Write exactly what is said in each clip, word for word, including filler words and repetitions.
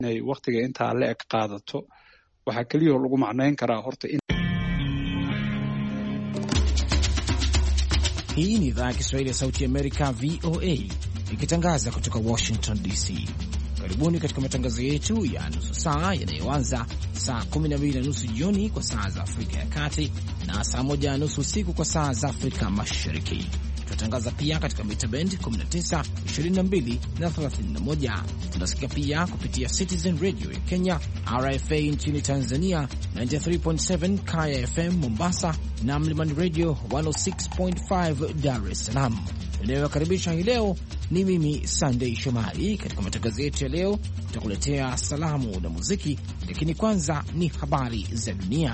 inay waqtiga intaa la eg qaadato waxa kaliya lagu macnayn karaa horta in Hii ni idhaa ya Kiswahili ya Sauti ya Amerika V O A ikitangaza kutoka Washington D C. Karibuni katika matangazo yetu ya nusu saa yanayoanza saa kumi na mbili na nusu jioni kwa saa za Afrika ya Kati na saa moja na nusu usiku kwa saa za Afrika Mashariki. Tunatangaza pia katika mita band kumi na tisa, ishirini na mbili na thelathini na moja. Tunasikia pia kupitia Citizen Radio ya Kenya, R F A nchini Tanzania, tisini na tatu nukta saba Kaya F M Mombasa na Mlimani Radio mia moja sita nukta tano Dar es Salaam. Ninayowakaribisha hii leo ni mimi Sunday Shomari. Katika matangazo yetu ya leo tutakuletea salamu na muziki, lakini kwanza ni habari za dunia.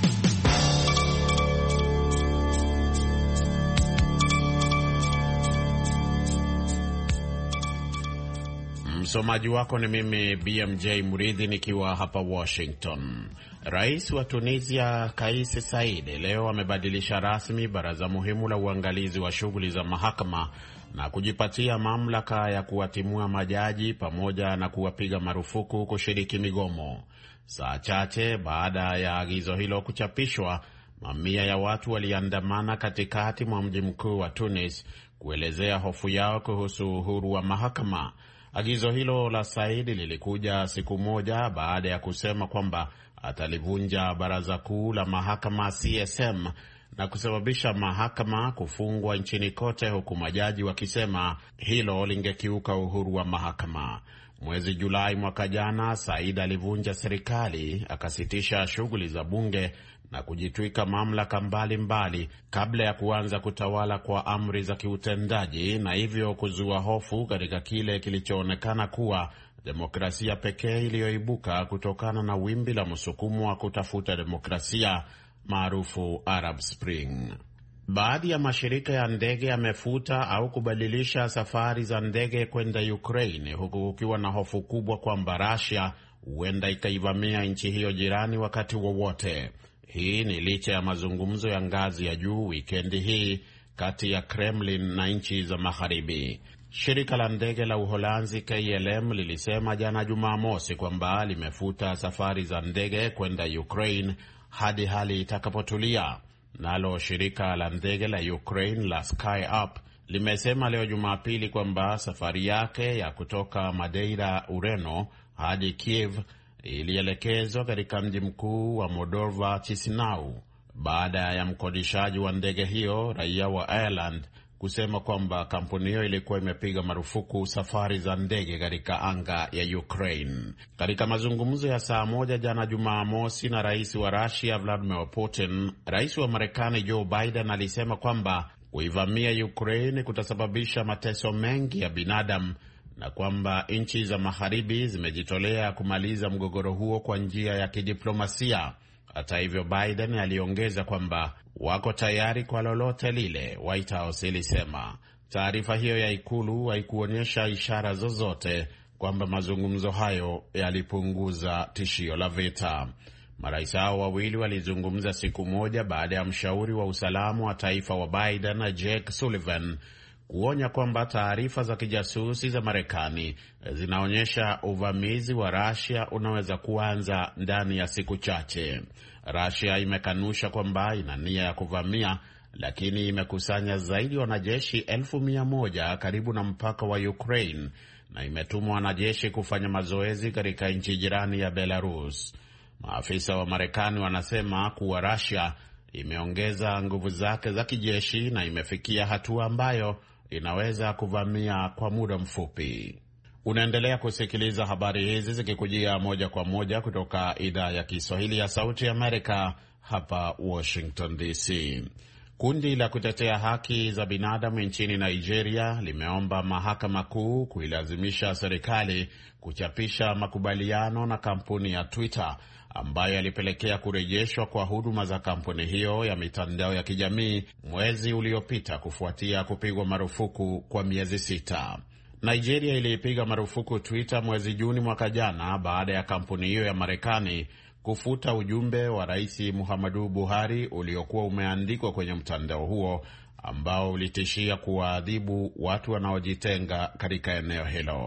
Msomaji wako ni mimi B M J Muridhi nikiwa hapa Washington. Rais wa Tunisia Kais Saied leo amebadilisha rasmi baraza muhimu la uangalizi wa shughuli za mahakama na kujipatia mamlaka ya kuwatimua majaji pamoja na kuwapiga marufuku kushiriki migomo. Saa chache baada ya agizo hilo kuchapishwa, mamia ya watu waliandamana katikati mwa mji mkuu wa Tunis kuelezea hofu yao kuhusu uhuru wa mahakama. Agizo hilo la Said lilikuja siku moja baada ya kusema kwamba atalivunja baraza kuu la mahakama C S M na kusababisha mahakama kufungwa nchini kote, huku majaji wakisema hilo lingekiuka uhuru wa mahakama. Mwezi Julai mwaka jana, Said alivunja serikali, akasitisha shughuli za bunge na kujitwika mamlaka mbalimbali mbali, kabla ya kuanza kutawala kwa amri za kiutendaji, na hivyo kuzua hofu katika kile kilichoonekana kuwa demokrasia pekee iliyoibuka kutokana na wimbi la msukumo wa kutafuta demokrasia maarufu Arab Spring. Baadhi ya mashirika ya ndege yamefuta au kubadilisha safari za ndege kwenda Ukraine, huku kukiwa na hofu kubwa kwamba Russia huenda ikaivamia nchi hiyo jirani wakati wowote. Hii ni licha ya mazungumzo ya ngazi ya juu wikendi hii kati ya Kremlin na nchi za magharibi. Shirika la ndege la Uholanzi K L M lilisema jana Jumamosi kwamba limefuta safari za ndege kwenda Ukraine hadi hali itakapotulia. Nalo shirika la ndege la Ukraine la SkyUp limesema leo Jumapili kwamba safari yake ya kutoka Madeira, Ureno hadi Kiev ilielekezwa katika mji mkuu wa Moldova, Chisinau, baada ya mkodishaji wa ndege hiyo, raia wa Ireland, kusema kwamba kampuni hiyo ilikuwa imepiga marufuku safari za ndege katika anga ya Ukraine. Katika mazungumzo ya saa moja jana Jumamosi na rais wa Russia Vladimir Putin, rais wa Marekani Joe Biden alisema kwamba kuivamia Ukraine kutasababisha mateso mengi ya binadamu na kwamba nchi za magharibi zimejitolea kumaliza mgogoro huo kwa njia ya kidiplomasia. Hata hivyo, Biden aliongeza kwamba wako tayari kwa lolote lile, White House ilisema. Taarifa hiyo ya ikulu haikuonyesha ishara zozote kwamba mazungumzo hayo yalipunguza tishio la vita. Marais hao wawili walizungumza siku moja baada ya mshauri wa usalama wa taifa wa Biden, Jake Sullivan, kuonya kwamba taarifa za kijasusi za Marekani zinaonyesha uvamizi wa Russia unaweza kuanza ndani ya siku chache. Russia imekanusha kwamba ina nia ya kuvamia, lakini imekusanya zaidi ya wanajeshi elfu mia moja karibu na mpaka wa Ukraine na imetuma wanajeshi kufanya mazoezi katika nchi jirani ya Belarus. Maafisa wa Marekani wanasema kuwa Russia imeongeza nguvu zake za kijeshi na imefikia hatua ambayo inaweza kuvamia kwa muda mfupi. Unaendelea kusikiliza habari hizi zikikujia moja kwa moja kutoka idhaa ya Kiswahili ya Sauti ya Amerika hapa Washington D C. Kundi la kutetea haki za binadamu nchini Nigeria limeomba mahakama kuu kuilazimisha serikali kuchapisha makubaliano na kampuni ya Twitter ambayo yalipelekea kurejeshwa kwa huduma za kampuni hiyo ya mitandao ya kijamii mwezi uliopita kufuatia kupigwa marufuku kwa miezi sita. Nigeria ilipiga marufuku Twitter mwezi Juni mwaka jana baada ya kampuni hiyo ya Marekani kufuta ujumbe wa Rais Muhammadu Buhari uliokuwa umeandikwa kwenye mtandao huo ambao ulitishia kuwaadhibu watu wanaojitenga katika eneo hilo.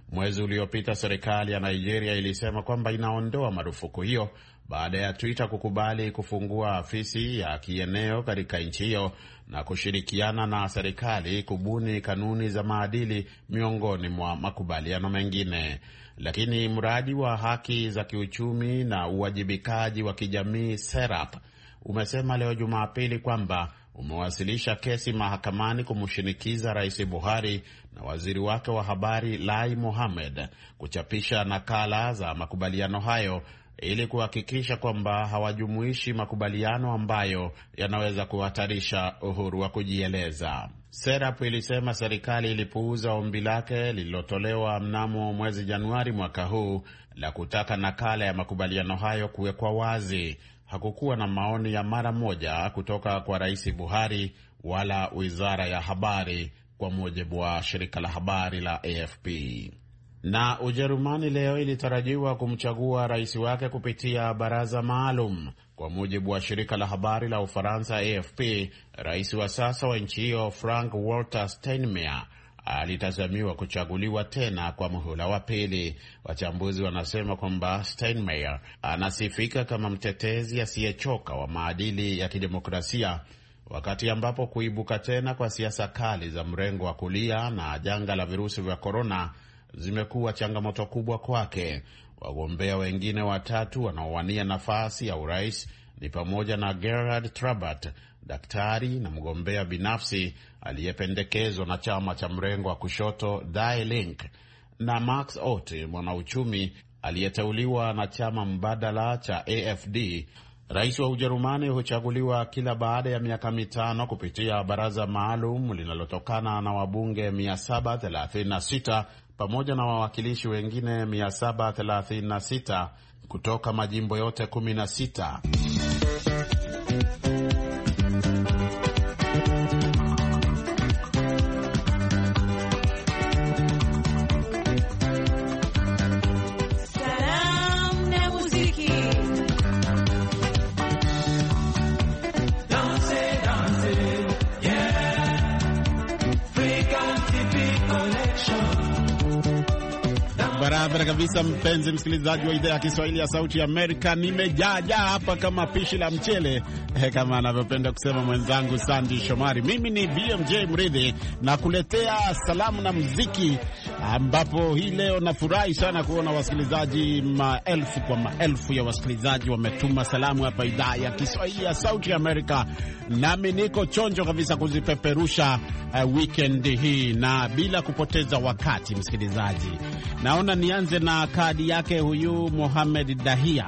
Mwezi uliopita serikali ya Nigeria ilisema kwamba inaondoa marufuku hiyo baada ya Twitter kukubali kufungua afisi ya kieneo katika nchi hiyo na kushirikiana na serikali kubuni kanuni za maadili miongoni mwa makubaliano mengine. Lakini mradi wa haki za kiuchumi na uwajibikaji wa kijamii SERAP umesema leo Jumapili kwamba umewasilisha kesi mahakamani kumshinikiza Rais Buhari na waziri wake wa habari Lai Mohammed kuchapisha nakala za makubaliano hayo ili kuhakikisha kwamba hawajumuishi makubaliano ambayo yanaweza kuhatarisha uhuru wa kujieleza. SERAP ilisema serikali ilipuuza ombi lake lililotolewa mnamo mwezi Januari mwaka huu la kutaka nakala ya makubaliano hayo kuwekwa wazi. Hakukuwa na maoni ya mara moja kutoka kwa Rais Buhari wala Wizara ya Habari, kwa mujibu wa shirika la habari la A F P. Na Ujerumani leo ilitarajiwa kumchagua rais wake kupitia baraza maalum. Kwa mujibu wa shirika la habari la Ufaransa A F P, rais wa sasa wa nchi hiyo Frank Walter Steinmeier alitazamiwa kuchaguliwa tena kwa muhula wa pili. Wachambuzi wanasema kwamba Steinmeier anasifika kama mtetezi asiyechoka wa maadili ya kidemokrasia, wakati ambapo kuibuka tena kwa siasa kali za mrengo wa kulia na janga la virusi vya korona zimekuwa changamoto kubwa kwake. Wagombea wengine watatu wanaowania nafasi ya urais ni pamoja na Gerhard Trabert, daktari na mgombea binafsi aliyependekezwa na chama cha mrengo wa kushoto Die Linke, na Max Otte, mwanauchumi aliyeteuliwa na chama mbadala cha A F D. Rais wa Ujerumani huchaguliwa kila baada ya miaka mitano kupitia baraza maalum linalotokana na wabunge mia saba thelathini na sita pamoja na wawakilishi wengine mia saba thelathini na sita kutoka majimbo yote kumi na sita. Barabara kabisa, mpenzi msikilizaji wa idhaa ya Kiswahili ya Sauti ya Amerika. Nimejaja hapa kama pishi la mchele, eh, kama anavyopenda kusema mwenzangu Sandy Shomari. Mimi ni B M J Mridhi na kuletea salamu na muziki, ambapo hii leo nafurahi sana kuona wasikilizaji maelfu kwa maelfu ya wasikilizaji wametuma salamu hapa idhaa ya Kiswahili ya Sauti ya Amerika. Nami niko chonjo kabisa kuzipeperusha uh, weekend hii, na bila kupoteza wakati msikilizaji, naona nianze na kadi yake huyu Mohamed Dahia.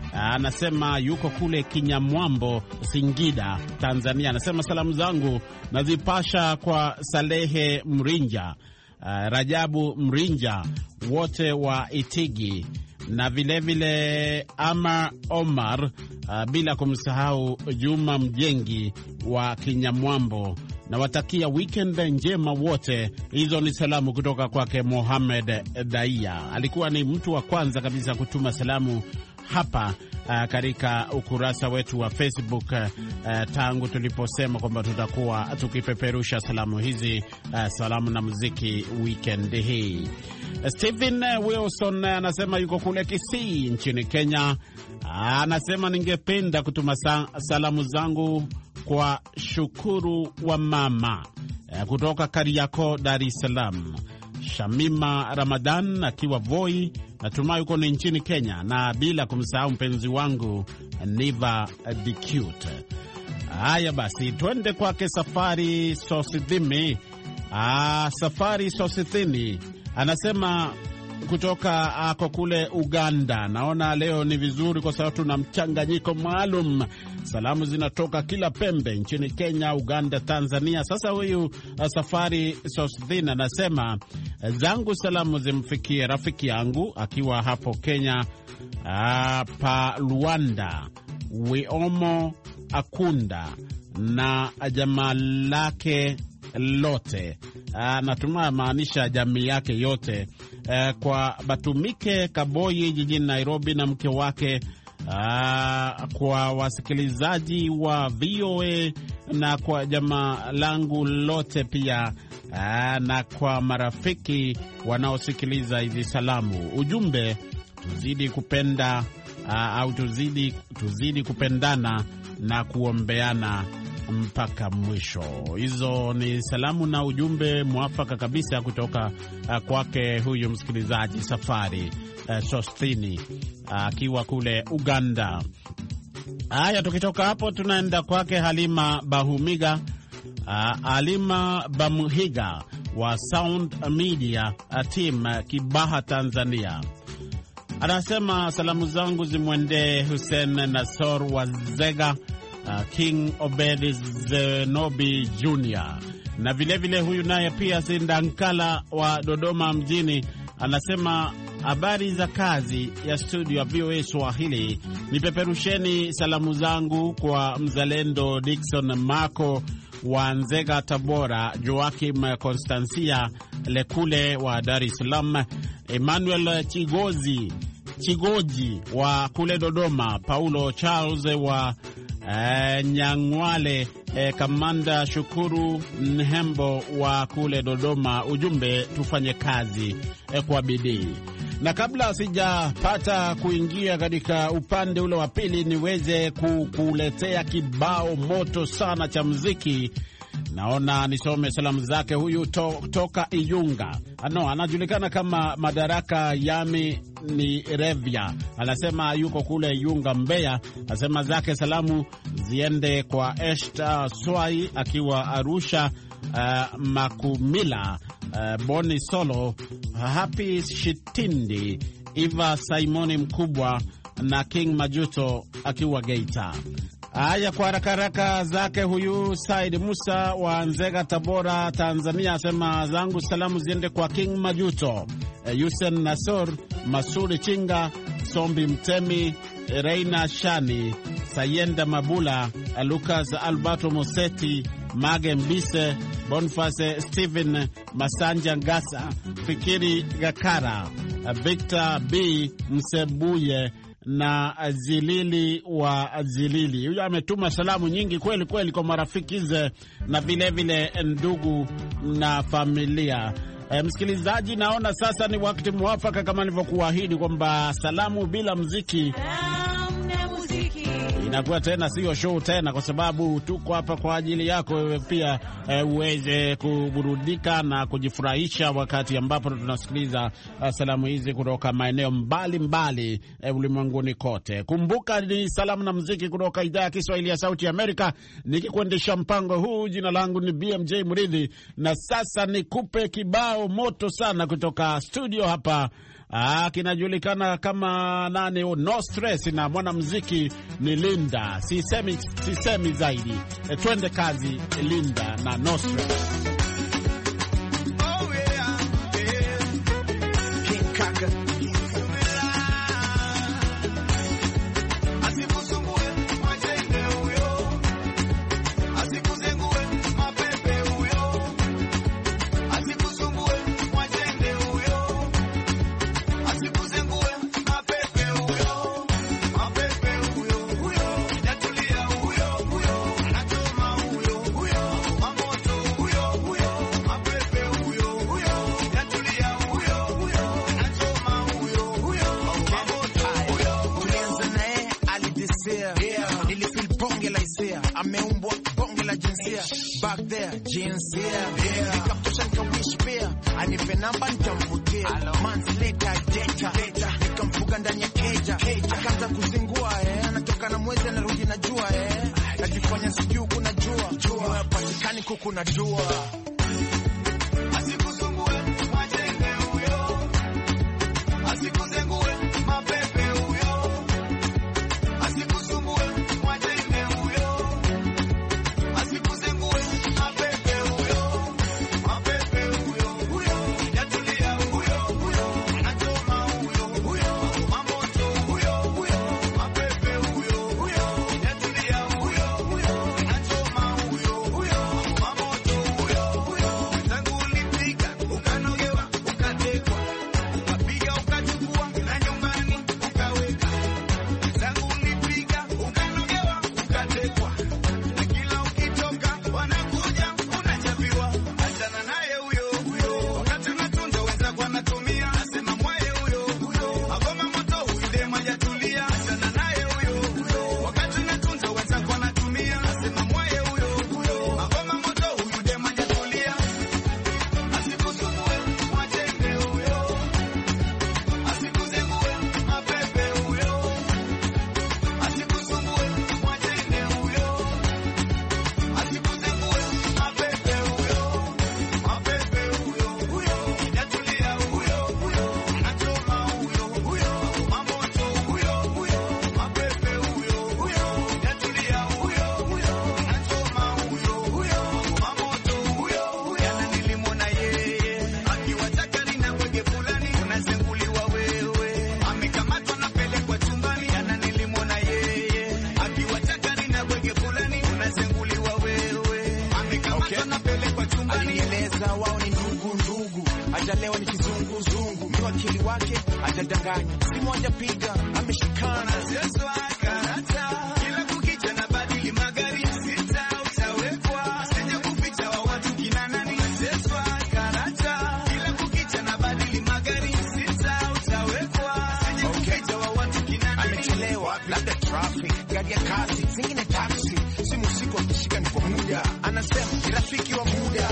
Anasema yuko kule Kinyamwambo, Singida, Tanzania. Anasema salamu zangu nazipasha kwa Salehe Mrinja, uh, Rajabu Mrinja, wote wa Itigi, na vile vile Ama Omar, uh, bila kumsahau Juma Mjengi wa Kinyamwambo. Na watakia weekend njema wote. Hizo ni salamu kutoka kwake Mohamed Daia. Alikuwa ni mtu wa kwanza kabisa kutuma salamu hapa uh, katika ukurasa wetu wa Facebook uh, tangu tuliposema kwamba tutakuwa tukipeperusha salamu hizi, uh, salamu na muziki weekend hii. Stephen Wilson anasema yuko kule Kisii nchini Kenya. Anasema ningependa kutuma sa- salamu zangu kwa Shukuru wa mama kutoka Kariakoo, Dar es Salaam. Shamima Ramadan akiwa Voi, natumai yuko ni nchini Kenya, na bila kumsahau mpenzi wangu Niva the Cute. Haya basi, twende kwake Safari Sosithimi. Ah, Safari Sosithini anasema kutoka ako kule Uganda. Naona leo ni vizuri kwa sababu tuna mchanganyiko maalum. Salamu zinatoka kila pembe nchini Kenya, Uganda, Tanzania. Sasa huyu uh, Safari Sosthina anasema zangu salamu zimfikie rafiki yangu akiwa hapo Kenya, uh, pa Luanda, Wiomo Akunda na jamaa lake lote. Uh, natumai maanisha jamii yake yote. Uh, kwa Batumike Kaboyi jijini Nairobi na mke wake, uh, kwa wasikilizaji wa V O A na kwa jamaa langu lote pia, aa, na kwa marafiki wanaosikiliza hizi salamu. Ujumbe, tuzidi kupenda aa, au tuzidi, tuzidi kupendana na kuombeana mpaka mwisho. Hizo ni salamu na ujumbe mwafaka kabisa kutoka uh, kwake huyu msikilizaji Safari uh, Sostini akiwa uh, kule Uganda. Haya, tukitoka hapo tunaenda kwake Halima Bahumiga uh, Halima Bamuhiga wa Sound Media uh, Team uh, Kibaha, Tanzania. Anasema salamu zangu zimwendee Hussein Nasor wa Zega, Uh, King Obed Zenobi Junior na vile vile huyu naye pia Sindankala wa Dodoma mjini. Anasema habari za kazi ya studio ya V O A Swahili, nipeperusheni salamu zangu kwa mzalendo Dickson Mako wa Nzega Tabora, Joakim Constancia Lekule wa Dar es Salaam, Emmanuel Chigozi Chigoji wa kule Dodoma, Paulo Charles wa Uh, Nyangwale, uh, Kamanda Shukuru Nhembo wa kule Dodoma. Ujumbe, tufanye kazi uh, kwa bidii. Na kabla sijapata kuingia katika upande ule wa pili niweze kukuletea kibao moto sana cha muziki, naona nisome salamu zake huyu to, toka Iyunga. Ano, anajulikana kama Madaraka Yami ni Revia. Anasema yuko kule Iyunga, Mbeya. Anasema zake salamu ziende kwa Eshta Swai akiwa Arusha, uh, Makumila, uh, Boni Solo, Happy Shitindi, Eva Simoni Mkubwa na King Majuto akiwa Geita. Haya, kwa haraka haraka zake huyu Said Musa wa Nzega Tabora, Tanzania. Asema zangu salamu ziende kwa King Majuto, Yusen Nasor, Masuri Chinga, Sombi Mtemi, Reina Shani, Sayenda Mabula, Lucas Alberto Moseti, Mage Mbise, Boniface Steven Masanja Ngasa, Fikiri Gakara, Victor B Msebuye na Zilili wa Zilili. Huyo ametuma salamu nyingi kweli kweli kwa marafiki ze na vile vile ndugu na familia. E, msikilizaji, naona sasa ni wakati mwafaka kama nilivyokuahidi kwamba salamu bila muziki inakuwa tena sio show tena, kwa sababu tuko hapa kwa ajili yako wewe pia e, uweze kuburudika na kujifurahisha wakati ambapo tunasikiliza uh, salamu hizi kutoka maeneo mbalimbali e, ulimwenguni kote. Kumbuka ni salamu na muziki kutoka idhaa ya Kiswahili ya Sauti ya Amerika, nikikuendesha mpango huu. Jina langu ni B M J Muridhi, na sasa nikupe kibao moto sana kutoka studio hapa. Ah, kinajulikana kama nani, No Stress, na mwanamuziki ni Linda. Sisemi sisemi zaidi. E, twende kazi Linda na No Stress. Oh yeah, yeah. King Kaka. Back there, jeans here. Nikamtosha nikawish pia, anipe namba nitamvutia. Months later, data, nikamfuga ndani ya keja. Akaanza kuzingua, eh, anatoka na mwezi anarudi na jua, eh. Najifanya sijui kuna jua, jua patikani kuku na jua. Asikusungue, majenge huyo. Asikuzengue, mapepe huyo. Asikusungue, majenge huyo. wakili wake atadanganya, simu hajapiga ameshikana. Sasa karata kila kukicha na badili magari sita utawekwa, sije kuficha wa watu kina nani. Sasa karata kila kukicha na badili magari sita utawekwa, sije kuficha wa watu kina nani. Amechelewa labda traffic, gari ya kazi, zingine taxi, simu siku akishika ni kwa muda, anasema ni rafiki wa muda.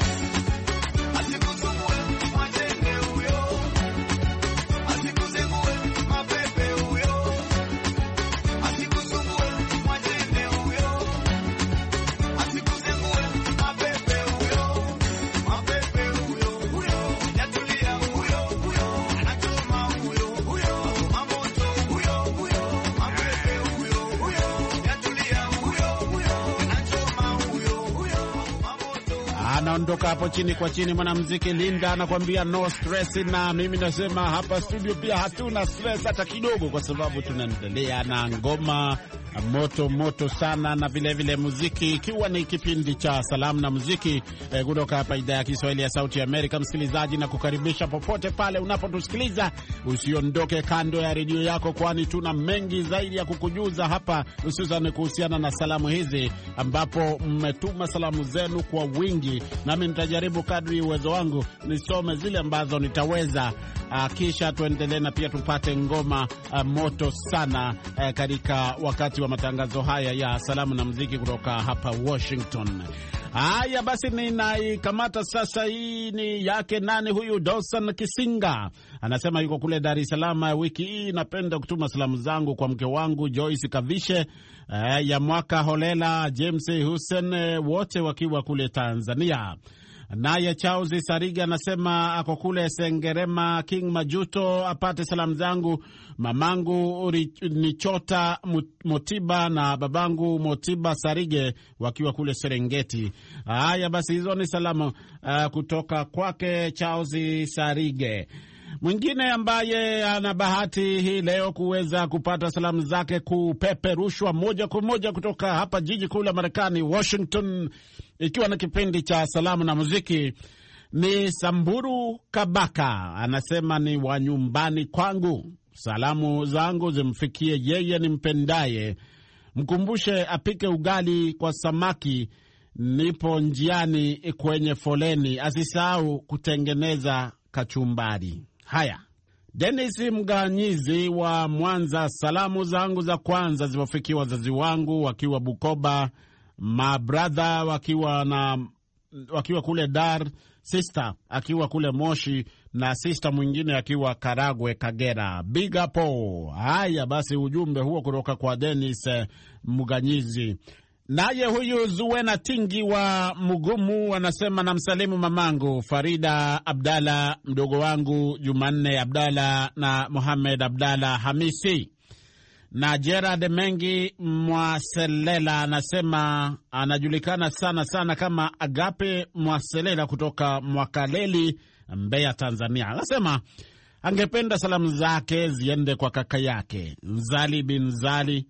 Anaondoka hapo chini kwa chini mwanamuziki Linda anakuambia no stress, na mimi nasema hapa studio pia hatuna stress hata kidogo, kwa sababu tunaendelea na ngoma moto moto sana, na vile vile muziki, ikiwa ni kipindi cha salamu na muziki eh, kutoka hapa idhaa ya Kiswahili ya Sauti ya Amerika. Msikilizaji, na kukaribisha popote pale unapotusikiliza, usiondoke kando ya redio yako, kwani tuna mengi zaidi ya kukujuza hapa, hususan kuhusiana na salamu hizi, ambapo mmetuma salamu zenu kwa wingi, nami nitajaribu kadri uwezo wangu nisome zile ambazo nitaweza. Uh, kisha tuendelee na pia tupate ngoma uh, moto sana uh, katika wakati wa matangazo haya ya salamu na muziki kutoka hapa Washington. Haya basi, ninaikamata sasa. Hii ni yake nani huyu? Dawson Kisinga anasema yuko kule Dar es Salaam. Wiki hii napenda kutuma salamu zangu kwa mke wangu Joyce Kavishe, uh, ya mwaka Holela, James Hussein, uh, wote wakiwa kule Tanzania. Naye Charles Sariga anasema ako kule Sengerema. King Majuto apate salamu zangu mamangu Nichota Motiba na babangu Motiba Sarige wakiwa kule Serengeti. Haya basi, hizo ni salamu uh, kutoka kwake Charles Sarige. Mwingine ambaye ana bahati hii leo kuweza kupata salamu zake kupeperushwa moja kwa moja kutoka hapa jiji kuu la Marekani, Washington, ikiwa na kipindi cha salamu na muziki, ni Samburu Kabaka. Anasema ni wa nyumbani kwangu, salamu zangu zimfikie yeye nimpendaye, mkumbushe apike ugali kwa samaki, nipo njiani kwenye foleni, asisahau kutengeneza kachumbari. Haya, Dennis Mganyizi wa Mwanza, salamu zangu za kwanza ziwafikia wazazi wangu wakiwa Bukoba, my brother wakiwa na wakiwa kule Dar, sister akiwa kule Moshi, na sister mwingine akiwa Karagwe, Kagera. Big up. Haya basi, ujumbe huo kutoka kwa Dennis Mganyizi. Naye huyu Zuena Tingi wa Mugumu anasema namsalimu mamangu Farida Abdalla, mdogo wangu Jumanne Abdalla na Mohamed Abdalla Hamisi. Na Gerard Mengi Mwaselela anasema anajulikana sana sana kama Agape Mwaselela kutoka Mwakaleli, Mbeya, Tanzania. Anasema angependa salamu zake ziende kwa kaka yake Nzali bin Zali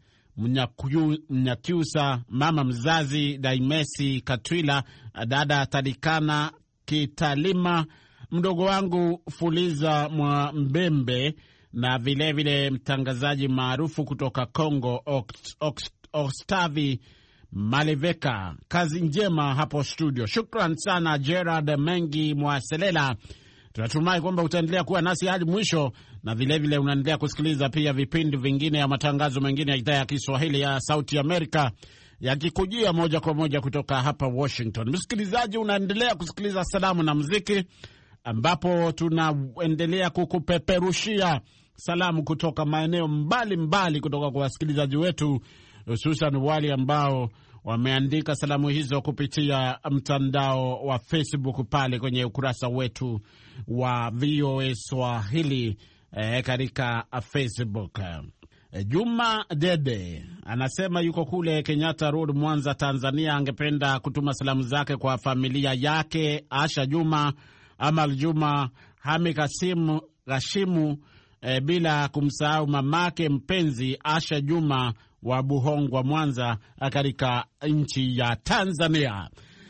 Mnyakyusa, mama mzazi Daimesi Katwila, dada Tadikana Kitalima, mdogo wangu Fuliza Mwa Mbembe, na vile vile mtangazaji maarufu kutoka Kongo Oct, Oct, Ostavi Maleveka. Kazi njema hapo studio. Shukran sana Gerard Mengi Mwaselela. Tunatumai kwamba utaendelea kuwa nasi hadi mwisho, na vile vile unaendelea kusikiliza pia vipindi vingine ya matangazo mengine ya idhaa ya Kiswahili ya Sauti Amerika yakikujia moja kwa moja kutoka hapa Washington. Msikilizaji, unaendelea kusikiliza salamu na muziki, ambapo tunaendelea kukupeperushia salamu kutoka maeneo mbali mbali kutoka kwa wasikilizaji wetu, hususan wale ambao wameandika salamu hizo kupitia mtandao wa Facebook pale kwenye ukurasa wetu wa V O A Swahili eh, katika Facebook. Juma Dede anasema yuko kule Kenyatta Road, Mwanza, Tanzania. Angependa kutuma salamu zake kwa familia yake Asha Juma, Amal Juma, Hami Kasimu, Gashimu, e, bila kumsahau mamake mpenzi Asha Juma wa Buhongwa, Mwanza, katika nchi ya Tanzania.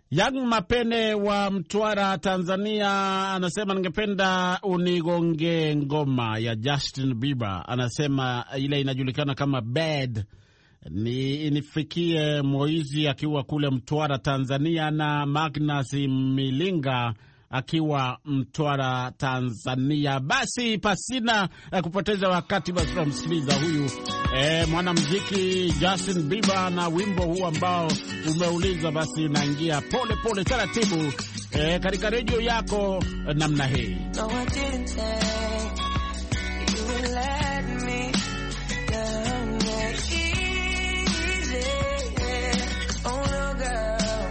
Young Mapene wa Mtwara, Tanzania, anasema ningependa unigonge ngoma ya Justin Bieber. Anasema ile inajulikana kama Bad. Ni inifikie Moizi akiwa kule Mtwara, Tanzania, na Magnus Milinga akiwa Mtwara, Tanzania. Basi pasina eh, kupoteza wakati, basi tunamsikiliza huyu eh, mwanamuziki Justin Bieber na wimbo huu ambao umeuliza. Basi unaingia pole pole taratibu eh, katika redio yako eh, namna hii. No, I didn't think you would let me down that easy. Oh no, girl.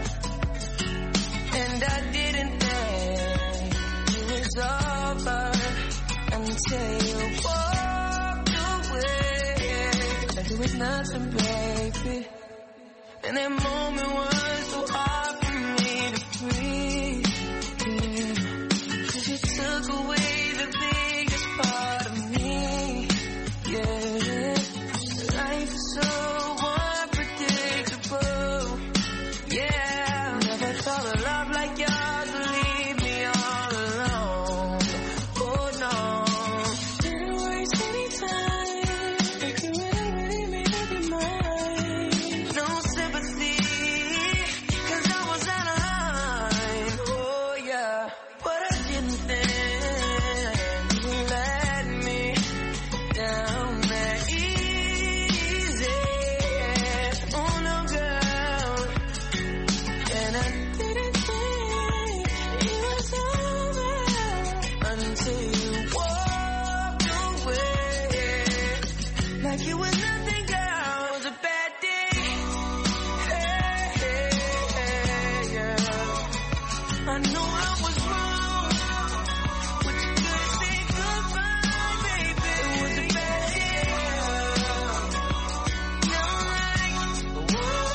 And I didn't think it was over until you walked away like it was nothing, baby. And that moment was so hard for me to breathe, yeah. 'Cause you took away the biggest part of me, yeah. Life is so unpredictable, yeah. Never thought a love like yours would leave me all alone, oh no. Didn't waste any time, like you really made up your mind. No sympathy, 'cause I was out of line, oh yeah. But I didn't think you would let me down that easy, oh no, girl. And I didn't think it was over until you walked away like it was nothing, girl. It was a bad day, hey, hey, yeah. I know I was wrong, but you couldn't say goodbye, baby. It was a bad day, you're right.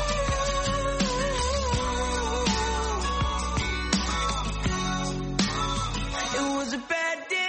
It was a bad day.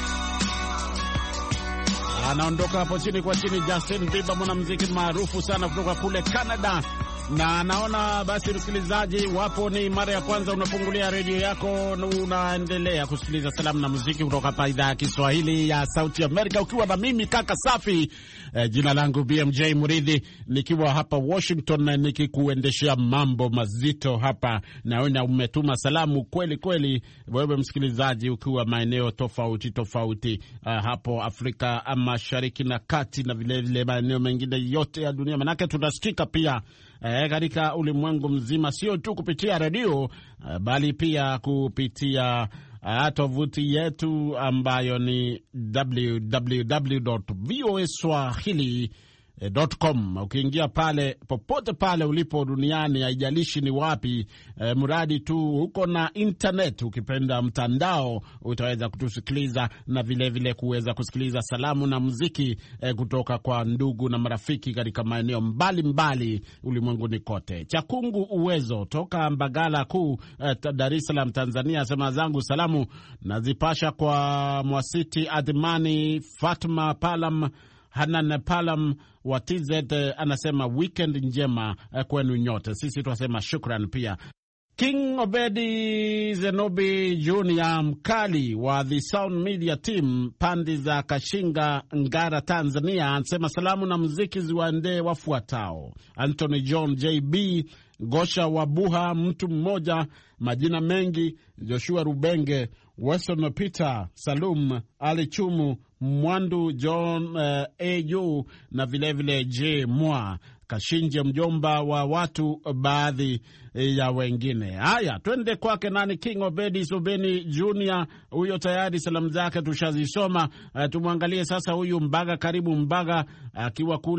Anaondoka hapo chini kwa chini Justin Bieber, mwanamuziki maarufu sana kutoka kule Canada. Na naona basi msikilizaji, wapo ni mara ya kwanza unafungulia redio yako na unaendelea kusikiliza salamu na muziki kutoka hapa idhaa ya Kiswahili ya Sauti Amerika, ukiwa na mimi kaka safi. Eh, jina langu B M J Muridhi, nikiwa hapa Washington nikikuendeshea mambo mazito hapa. Naona umetuma salamu kweli kweli wewe msikilizaji, ukiwa maeneo tofauti tofauti uh, hapo Afrika Mashariki na Kati na vile vile maeneo mengine yote ya dunia, manake tunasikika pia E, katika ulimwengu mzima, sio tu kupitia redio e, bali pia kupitia uh, tovuti yetu ambayo ni w w w dot voa swahili dot com. Ukiingia pale popote pale ulipo duniani, haijalishi ni wapi, e, mradi tu uko na internet, ukipenda mtandao, utaweza kutusikiliza na vile vile kuweza kusikiliza salamu na muziki e, kutoka kwa ndugu na marafiki katika maeneo mbalimbali ulimwenguni kote. Chakungu Uwezo toka Mbagala Kuu, e, Dar es Salaam, Tanzania, sema zangu salamu nazipasha kwa Mwasiti Adhimani, Fatma Palam, Hanan Palam wa T Z. Anasema weekend njema kwenu nyote. Sisi tunasema shukran pia. King Obedi Zenobi Junior Mkali wa The Sound Media Team pandi za Kashinga, Ngara, Tanzania, anasema salamu na muziki ziwaendee wafuatao: Anthony John J B Gosha Wabuha, mtu mmoja, majina mengi, Joshua Rubenge, Weston Peter, Salum Ali Chumu, Mwandu John uh, A U na vile vile J Mwa Kashinje, mjomba wa watu baadhi ya wengine. Haya, twende kwake nani, King Obedi Sobeni Junior. Huyo tayari salamu zake tushazisoma. Uh, tumwangalie sasa huyu Mbaga Karimu Mbaga akiwa uh,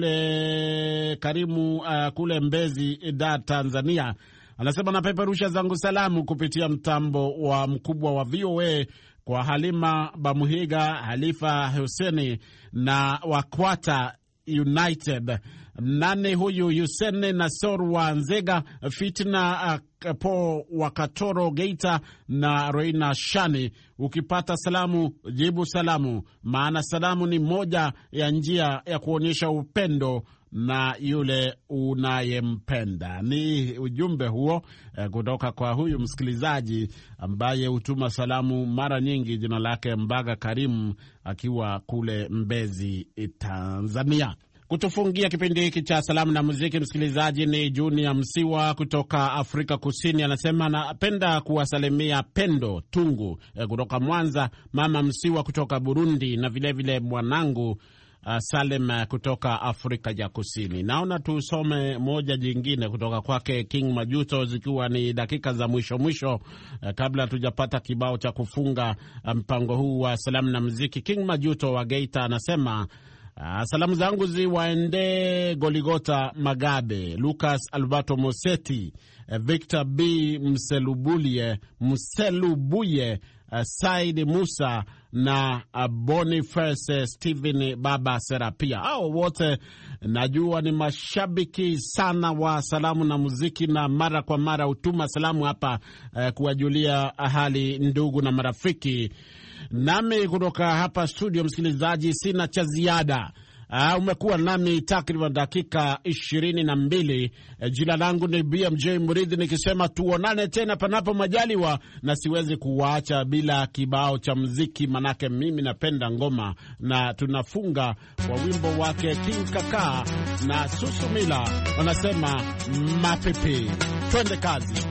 kule Karimu uh, kule Mbezi, Dar, Tanzania. Anasema napeperusha zangu salamu kupitia mtambo wa mkubwa wa V O A kwa Halima Bamuhiga, Halifa Huseni na Wakwata United. Nane huyu Yusene na Sorwa Nzega, Fitna uh, Po Wakatoro Geita na Reina Shani. Ukipata salamu jibu salamu, maana salamu ni moja ya njia ya kuonyesha upendo na yule unayempenda. Ni ujumbe huo eh, kutoka kwa huyu msikilizaji ambaye hutuma salamu mara nyingi. Jina lake Mbaga Karimu akiwa kule Mbezi, Tanzania. Kutufungia kipindi hiki cha salamu na muziki, msikilizaji, ni Junior Msiwa kutoka Afrika Kusini. Anasema napenda kuwasalimia Pendo Tungu eh, kutoka Mwanza, Mama Msiwa kutoka Burundi, na vilevile mwanangu Uh, Salem kutoka Afrika ya Kusini. Naona tusome moja jingine kutoka kwake King Majuto, zikiwa ni dakika za mwisho mwisho uh, kabla tujapata kibao cha kufunga mpango um, huu wa salamu na muziki. King Majuto wa Geita anasema uh, salamu zangu ziwaende Goligota Magabe, Lucas Alberto Moseti, uh, Victor B Mselubuye Mselubuye, uh, Said Musa na uh, Boniface Steven Baba Serapia. Hao wote najua ni mashabiki sana wa salamu na muziki, na mara kwa mara hutuma salamu hapa uh, kuwajulia hali ndugu na marafiki. Nami kutoka hapa studio, msikilizaji, sina cha ziada. Uh, umekuwa nami takriban dakika ishirini na mbili. Uh, jina langu ni B M J Muridhi, nikisema tuonane tena panapo majaliwa, na siwezi kuwaacha bila kibao cha muziki, manake mimi napenda ngoma, na tunafunga kwa wimbo wake King Kaka na Susumila, wanasema Mapepe. Twende kazi.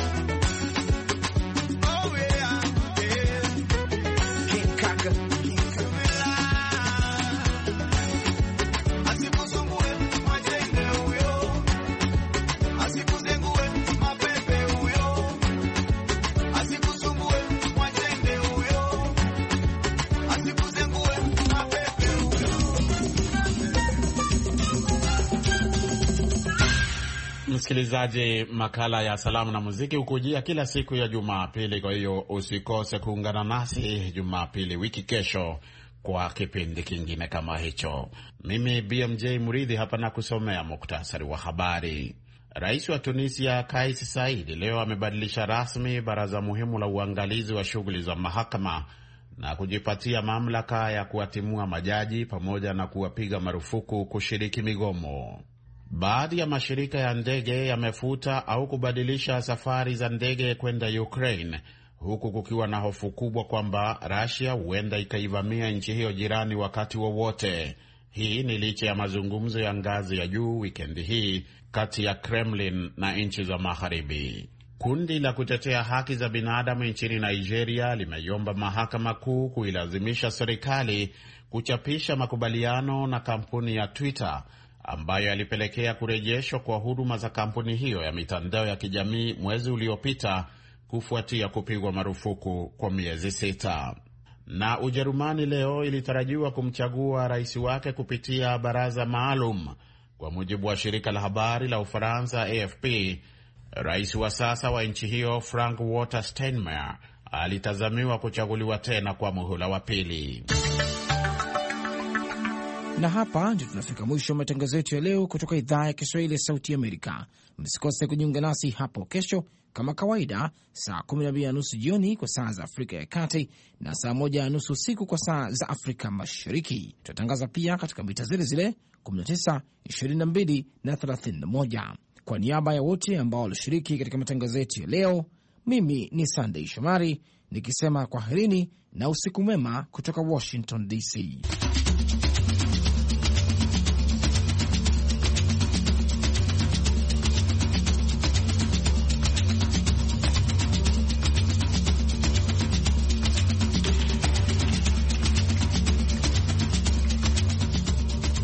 Msikilizaji, makala ya salamu na muziki hukujia kila siku ya Jumapili, kwa hiyo usikose kuungana nasi Jumapili wiki kesho kwa kipindi kingine kama hicho. Mimi B M J Muridhi hapa na kusomea muktasari wa habari. Rais wa Tunisia Kais Saied leo amebadilisha rasmi baraza muhimu la uangalizi wa shughuli za mahakama na kujipatia mamlaka ya kuwatimua majaji pamoja na kuwapiga marufuku kushiriki migomo. Baadhi ya mashirika ya ndege yamefuta au kubadilisha safari za ndege kwenda Ukraine, huku kukiwa na hofu kubwa kwamba Russia huenda ikaivamia nchi hiyo jirani wakati wowote. Hii ni licha ya mazungumzo ya ngazi ya juu wikendi hii kati ya Kremlin na nchi za Magharibi. Kundi la kutetea haki za binadamu nchini Nigeria limeiomba mahakama kuu kuilazimisha serikali kuchapisha makubaliano na kampuni ya Twitter ambayo yalipelekea kurejeshwa kwa huduma za kampuni hiyo ya mitandao ya kijamii mwezi uliopita kufuatia kupigwa marufuku kwa miezi sita. Na Ujerumani leo ilitarajiwa kumchagua rais wake kupitia baraza maalum. Kwa mujibu wa shirika la habari la Ufaransa A F P, rais wa sasa wa nchi hiyo Frank Walter Steinmeier alitazamiwa kuchaguliwa tena kwa muhula wa pili. Na hapa ndio tunafika mwisho wa matangazo yetu ya leo kutoka idhaa ya Kiswahili ya Sauti Amerika. Msikose kujiunga nasi hapo kesho kama kawaida, saa kumi na mbili na nusu jioni kwa saa za Afrika ya Kati na saa moja na nusu usiku kwa saa za Afrika Mashariki. Tutatangaza pia katika mita zile zile kumi na tisa, ishirini na mbili na thelathini na moja. Kwa niaba ya wote ambao walishiriki katika matangazo yetu ya leo, mimi ni Sunday Shomari nikisema kwaherini na usiku mwema kutoka Washington D C.